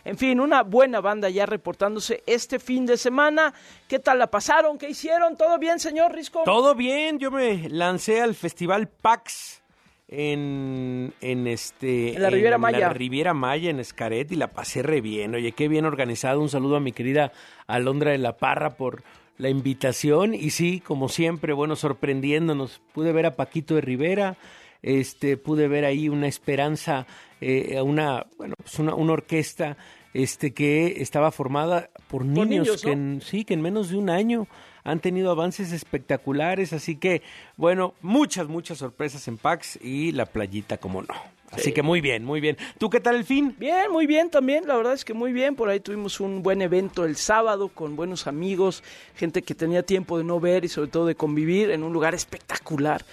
En fin, una buena banda ya reportándose este fin de semana. ¿Qué tal la pasaron? ¿Qué hicieron? ¿Todo bien, señor Risco? Todo bien, yo me lancé al Festival PAX en la Riviera Maya. En la Riviera Maya, en Xcaret, y la pasé re bien. Oye, qué bien organizado. Un saludo a mi querida Alondra de la Parra por la invitación. Y sí, como siempre, bueno, sorprendiéndonos. Pude ver a Paquito de Rivera, pude ver ahí una Esperanza, una orquesta que estaba formada por niños, ¿no? que en menos de un año han tenido avances espectaculares, así que, bueno, muchas sorpresas en PAX y la playita, como no. Así que muy bien, muy bien. ¿Tú qué tal el fin? Bien, muy bien también, la verdad es que muy bien. Por ahí tuvimos un buen evento el sábado con buenos amigos, gente que tenía tiempo de no ver y sobre todo de convivir en un lugar espectacular.